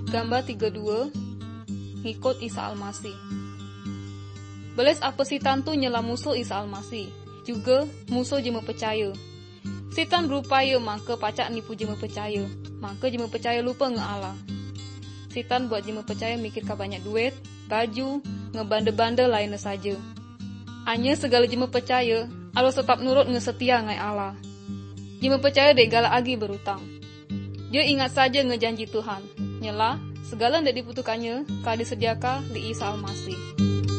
Gambar 32, ngikut Isa Almasih. Beles apa sitan tu nyela musuh Isa Almasih, juga musuh jema percaya. Sitan berupaya maka pacak nipu jema percaya, maka jema percaya lupa nge Allah. Sitan buat jema percaya mikirkan banyak duit, baju, ngebanda-banda lainnya saja. Hanya segala jema percaya, Allah tetap nurut ngesetia ngai Allah. Jema percaya dek galak agi berutang. Dia ingat saja ngejanji Tuhan, nyela segala ndak dibutuhkannya, ka disediakan di Isa Almasih.